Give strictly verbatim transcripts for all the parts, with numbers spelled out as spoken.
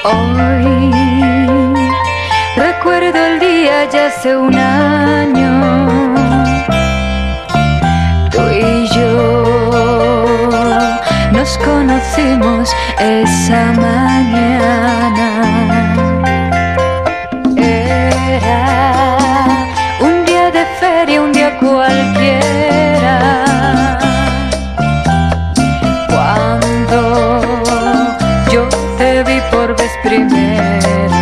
Hoy recuerdo el día ya hace un año, tú y yo nos conocimos esa mañana. Era un día de feria, un día cualquiera, cuando yo te vi por vez primera.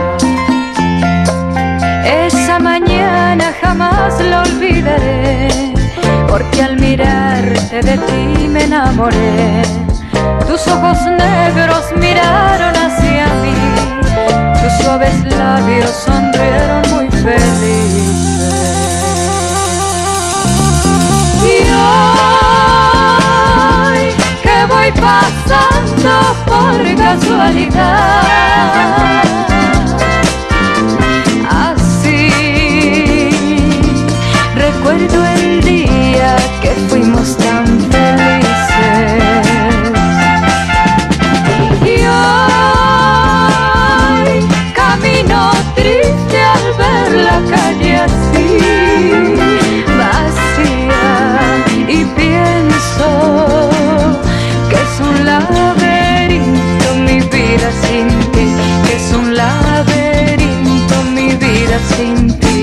Esa mañana jamás la olvidaré, porque al mirarte de ti me enamoré. Tus ojos negros miraron hacia mí, tus suaves labios sonrieron muy felices. Y hoy que voy pasando por casualidad, así recuerdo el día que fuimos tan felices. Y hoy camino triste al ver la calle así vacía, y pienso que es un laberinto mi vida sin ti, que es un laberinto mi vida sin ti.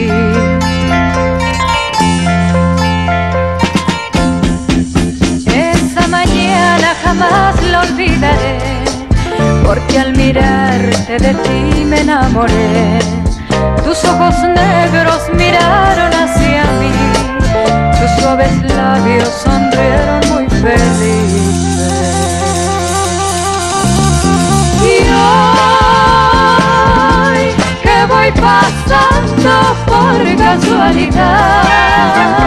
Esa mañana jamás la olvidaré, porque al mirarte de ti me enamoré. Tus ojos negros miraron hacia mí, tus suaves labios sonrieron muy felices. Y hoy que voy pasando por casualidad,